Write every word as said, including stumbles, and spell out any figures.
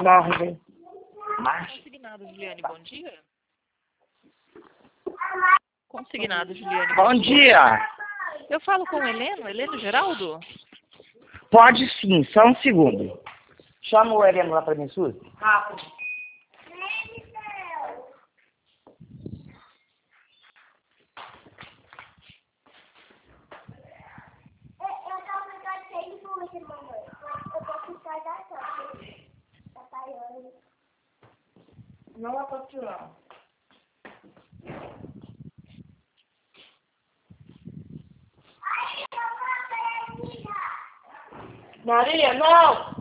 Morre. Mas... Consignado, Juliane, bom dia. Consignado, Juliane. Bom dia. Eu falo com o Heleno, Heleno Geraldo? Pode sim, só um segundo. Chama o Heleno lá pra mim, Suzy. Rápido. Não é pra tirar. Maria, não!